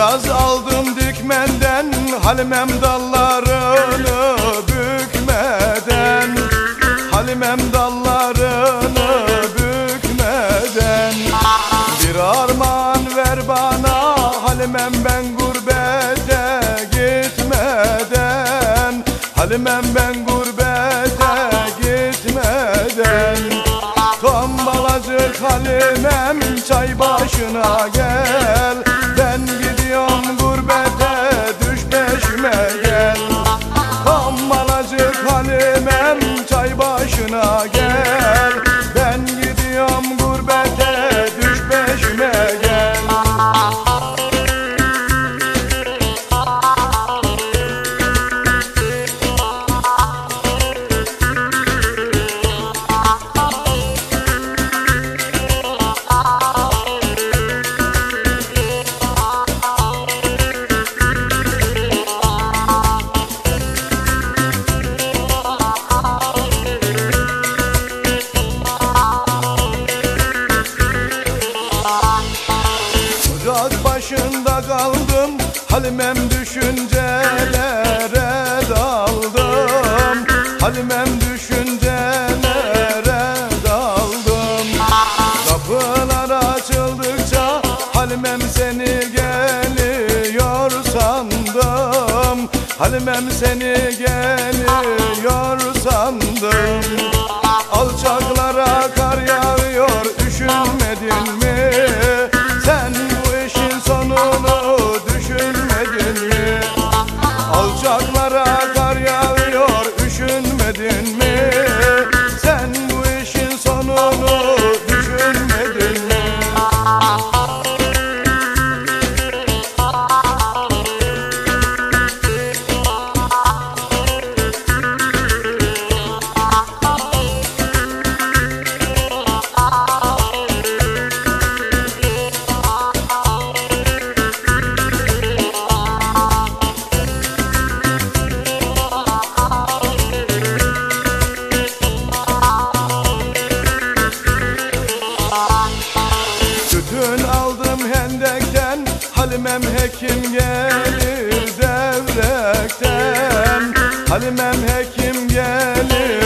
Kiraz aldım dikmenden, Halimem dallarını bükmeden, Halimem dallarını bükmeden. Bir armağan ver bana Halimem, ben gurbete gitmeden, Halimem ben gurbete gitmeden. Tombalacık Halimem, çay başına gel, ben gidiyorum gurbete, düş peşime gel. Tombalacık Halimem, çay başına gel, ben gidiyorum gurbete, düş peşime gel. Ocak başında kaldım, Halimem düşüncelere daldım, Halimem düşüncelere daldım. Kapılar açıldıkça Halimem seni geliyor sandım, Halimem seni geliyor sandım. Alçaklara kar yağıyor, üşünmedin mi? Sen bu işin sonunu düşünmedin mi? Alçaklara kar yağıyor, üşünmedin mi? Sen bu işin sonunu düşünmedin mi? Tütün aldım hendekten, Halimem hekim gelir devrekten, Halimem hekim gelir